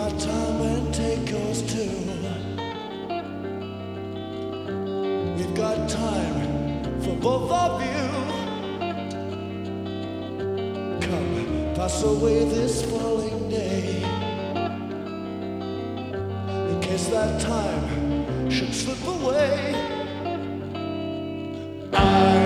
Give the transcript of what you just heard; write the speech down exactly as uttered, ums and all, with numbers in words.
my time and take yours too. We've got time for both of you. Come, pass away this falling day, in case that time should slip away. I